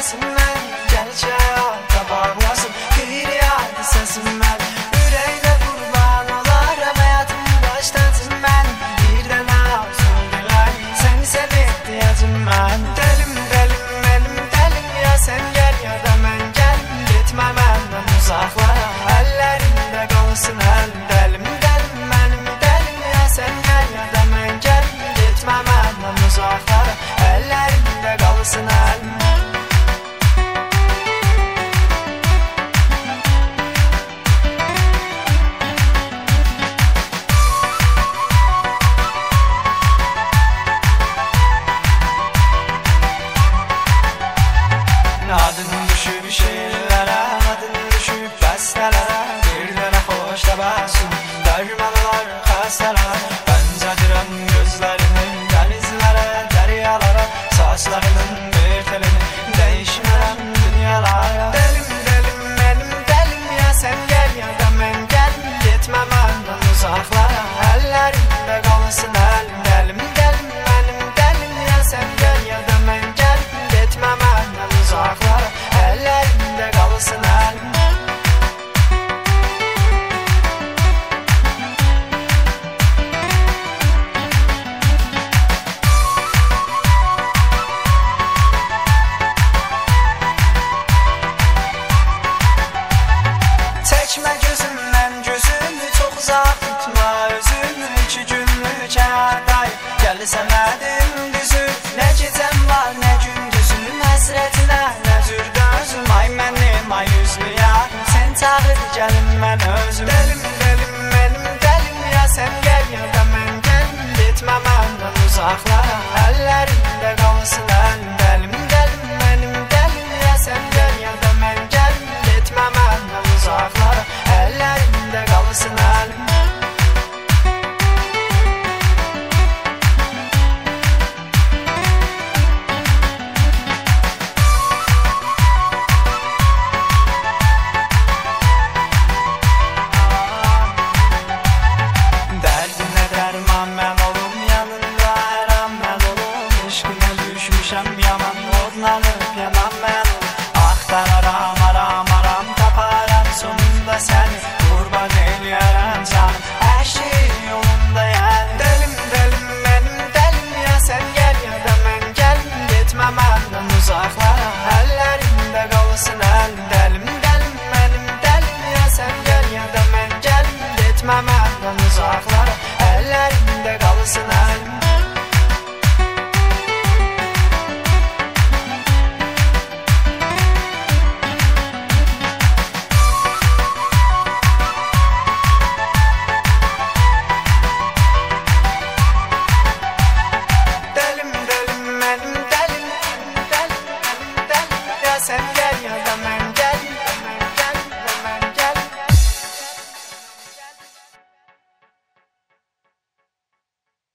gelsin mən, gəl həyata bağlasın qeyri-adi səsin mən. Ürəkdə qurban olaram, həyatım başlasın mən. Bir dənə arzum dilək, səni sevib deyəcəm mən. Dəlim, dəlim, mənim dəlim, ya sən gəl ya da mən gəl. Getmə məndən uzaqlara, əllərində qalsın əlim. Dəlim, dəlim, mənim dəlim, ya sən gəl ya da mən gəl. Getmə məndən uzaqlara, əllərində qalsın əlim. Adın düşüb şiirlərə, adın düşüb bəstələrə. Bir dənə xoş təbəssüm, dərman olar xəstələrə. Bəncədirəm gözlərinin dənizlərə, dəryalara. Saçlarının bir telini, dəyişmərəm dünyalara. Dəlim, dəlim, mənim dəlim, ya sən gəl ya da mən gəl. Getmə məndən uzaqlara, əllərində qalsın əlim. Dəlim, dəlim, mənim dəlim, ya sən gəl ya da mən gəl. Getmə məndən uzaqlara, əllərində qalsın əlim. Çəkmə gözümdən gözünü, çox uzaq tutma özünü. 2 günlük həyatdayım, gəlsən mənim düzüm. Nə gecəm var, nə gündüzüm, həsrətinə nə cür dözüm. Ay mənim, ay üzlü yarım, sən çağır gəlin mən